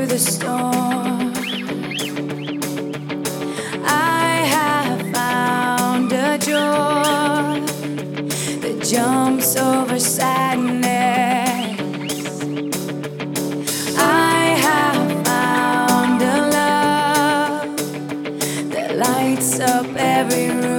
through the storm. I have found a joy that jumps over sadness. I have found a love that lights up every room.